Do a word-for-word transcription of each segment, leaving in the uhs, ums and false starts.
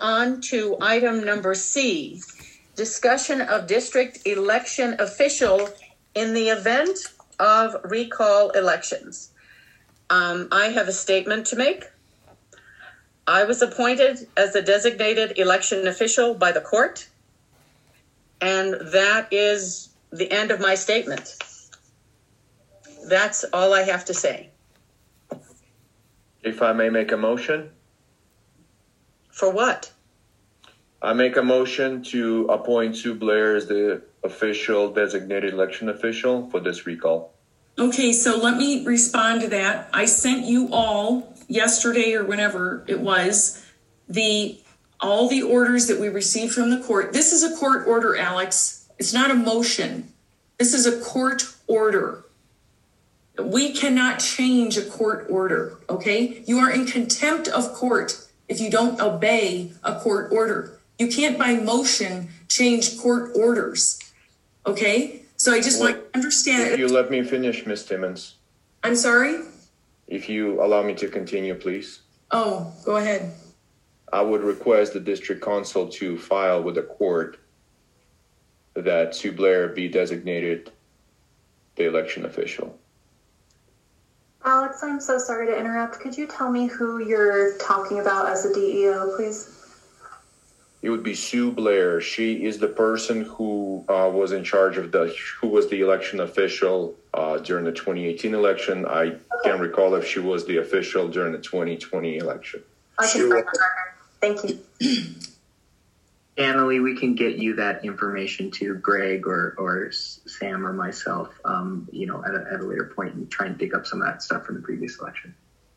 on to item number C, discussion of district election official in the event of recall elections. Um, I have a statement to make. I was appointed as a designated election official by the court, and that is the end of my statement. That's all I have to say. If I may make a motion? For what? I make a motion to appoint Sue Blair as the official designated election official for this recall. Okay, so let me respond to that. I sent you all yesterday or whenever it was, the all the orders that we received from the court. This is a court order, Alex. It's not a motion. This is a court order. We cannot change a court order, okay? You are in contempt of court if you don't obey a court order. You can't by motion change court orders, okay? So I just well, want to understand. If you let me finish, Miz Timmons. I'm sorry? If you allow me to continue, please. Oh, go ahead. I would request the district council to file with the court that Sue Blair be designated the election official. Alex, I'm so sorry to interrupt. Could you tell me who you're talking about as a D E O, please? It would be Sue Blair. She is the person who uh, was in charge of the, who was the election official uh, during the twenty eighteen election. I okay. can't recall if she was the official during the twenty twenty election. I can find the record. Thank you. Annalie, we can get you that information to Greg or, or Sam or myself, um, you know, at a, at a later point and try and dig up some of that stuff from the previous election.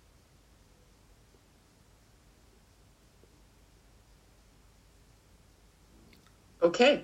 Okay.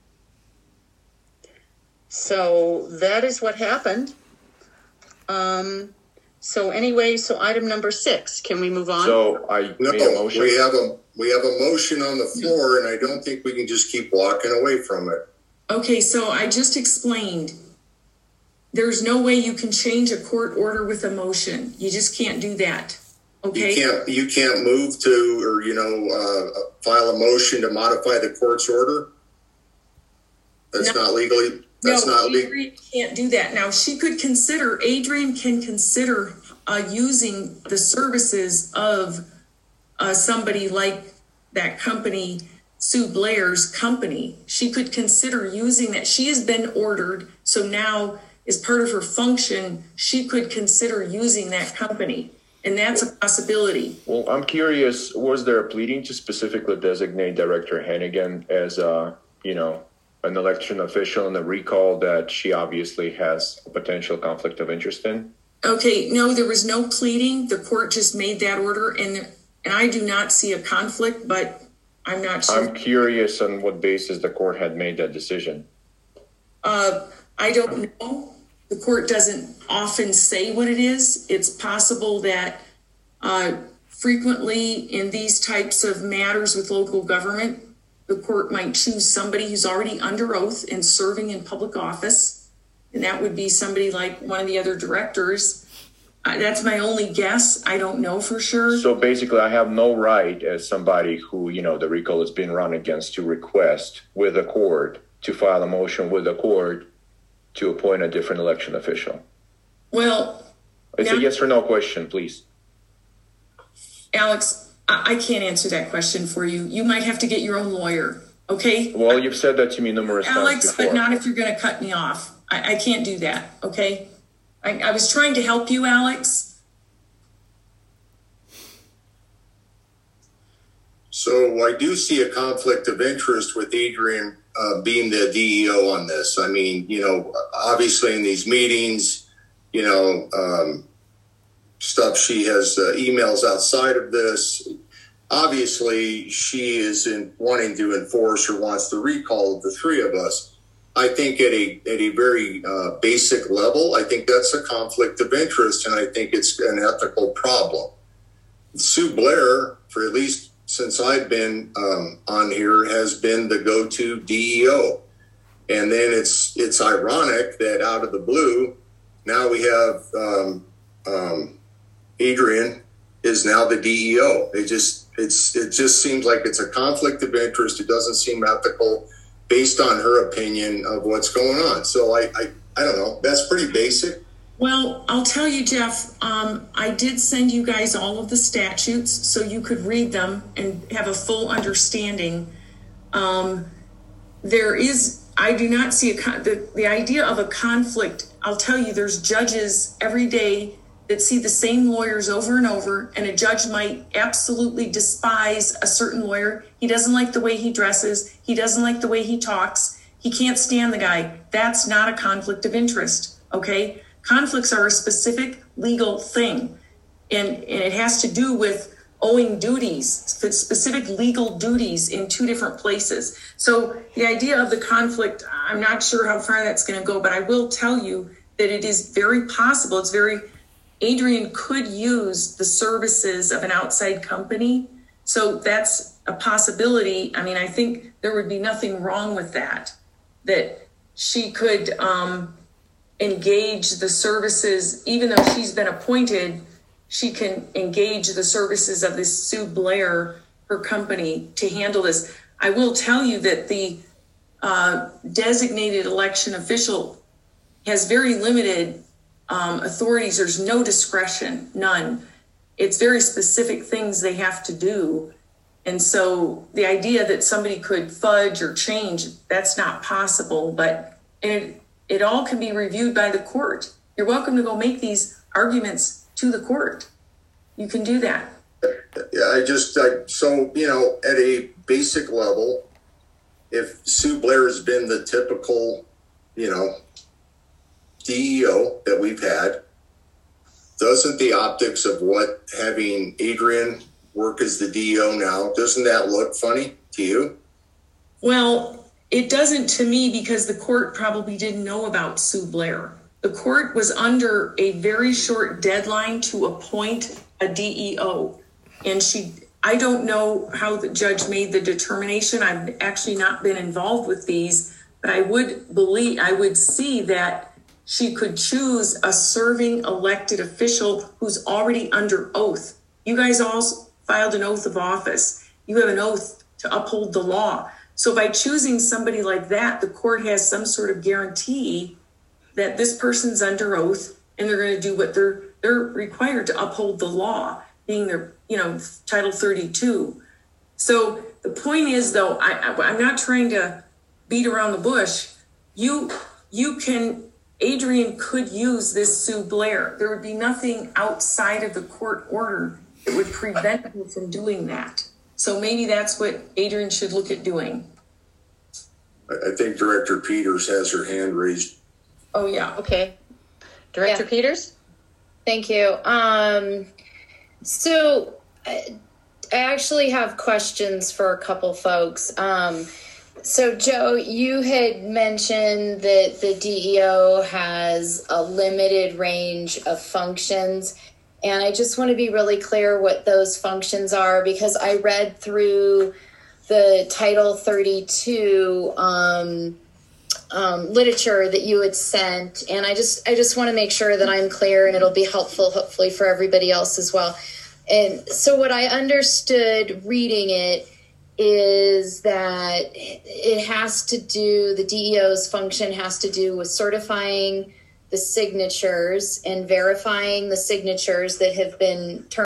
So that is what happened. Um, so anyway, so item number six, can we move on? So I no, made a motion. we have a we have a motion on the floor, and I don't think we can just keep walking away from it. Okay, so I just explained. There's no way you can change a court order with a motion. You just can't do that. Okay. You can't you can't move to or you know uh, file a motion to modify the court's order. That's no, not legally. That's no, not legal. legal. Can't do that. Now she could consider. Adrian can consider uh, using the services of uh, somebody like that company, Sue Blair's company. She could consider using that. She has been ordered, so now as part of her function, she could consider using that company. And that's a possibility. Well, I'm curious, was there a pleading to specifically designate Director Hannigan as, uh, you know, an election official in the recall that she obviously has a potential conflict of interest in? Okay, no, there was no pleading. The court just made that order, and and I do not see a conflict, but I'm not sure. I'm curious on what basis the court had made that decision. Uh, I don't know. The court doesn't often say what it is. It's possible that uh, frequently in these types of matters with local government, the court might choose somebody who's already under oath and serving in public office. And that would be somebody like one of the other directors. Uh, that's my only guess. I don't know for sure. So basically, I have no right as somebody who, you know, the recall has been run against to request with the court to file a motion with the court to appoint a different election official? Well, it's now, a yes or no question, please. Alex, I, I can't answer that question for you. You might have to get your own lawyer, okay? Well, you've said that to me numerous Alex, times before. but not if you're going to cut me off. I, I can't do that, okay? I, I was trying to help you, Alex. So I do see a conflict of interest with Adrian Uh, being the D E O on this. I mean, you know, obviously in these meetings, you know, um, stuff she has uh, emails outside of this. Obviously, she is in wanting to enforce or wants the recall of the three of us. I think at a at a very uh, basic level, I think that's a conflict of interest, and I think it's an ethical problem. Sue Blair, for at least since I've been um, on here, has been the go-to D E O. And then it's it's ironic that out of the blue, now we have um, um, Adrian is now the D E O. It just, it's it just seems like it's a conflict of interest. It doesn't seem ethical based on her opinion of what's going on. So I, I, I don't know. That's pretty basic. Well, I'll tell you, Jeff, um, I did send you guys all of the statutes so you could read them and have a full understanding. Um, there is, I do not see a con- the, the idea of a conflict. I'll tell you, there's judges every day that see the same lawyers over and over, and a judge might absolutely despise a certain lawyer. He doesn't like the way he dresses. He doesn't like the way he talks. He can't stand the guy. That's not a conflict of interest, okay? Conflicts are a specific legal thing, and, and it has to do with owing duties, specific legal duties in two different places. So the idea of the conflict, I'm not sure how far that's going to go, but I will tell you that it is very possible. It's very, Adrian could use the services of an outside company. So that's a possibility. I mean, I think there would be nothing wrong with that, that she could, um, engage the services, even though she's been appointed, she can engage the services of this Sue Blair, her company, to handle this. I will tell you that the uh, designated election official has very limited um, authorities. There's no discretion, none. It's very specific things they have to do. And so the idea that somebody could fudge or change, that's not possible, but it, It all can be reviewed by the court. You're welcome to go make these arguments to the court. You can do that. Yeah, I just, I, so, you know, at a basic level, if Sue Blair has been the typical, you know, D E O that we've had, doesn't the optics of what having Adrian work as the D E O now, doesn't that look funny to you? Well, it doesn't to me, because the court probably didn't know about Sue Blair. The court was under a very short deadline to appoint a D E O. And she, I don't know how the judge made the determination. I've actually not been involved with these, but I would believe, I would see that she could choose a serving elected official who's already under oath. You guys all filed an oath of office. You have an oath to uphold the law. So by choosing somebody like that, the court has some sort of guarantee that this person's under oath and they're going to do what they're they're required to uphold the law, being their, you know, Title thirty-two. So the point is, though, I, I, I'm not trying to beat around the bush. You you can, Adrian could use this Sue Blair. There would be nothing outside of the court order that would prevent you from doing that. So maybe that's what Adrian should look at doing. I think Director Peters has her hand raised. Oh, yeah. Okay. Director Yeah. Peters? Thank you. Um, so I, I actually have questions for a couple folks. Um, so Joe, you had mentioned that the D E O has a limited range of functions. And I just want to be really clear what those functions are, because I read through the Title thirty-two um, um, literature that you had sent, and I just I just want to make sure that I'm clear, and it'll be helpful, hopefully, for everybody else as well. And so what I understood reading it is that it has to do, the D E O's function has to do with certifying the signatures and verifying the signatures that have been turned